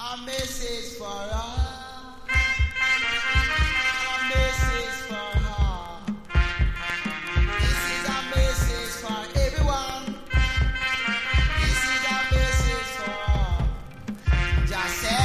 A message for her. A message for her. This is a message for everyone. This is a message for her. Just say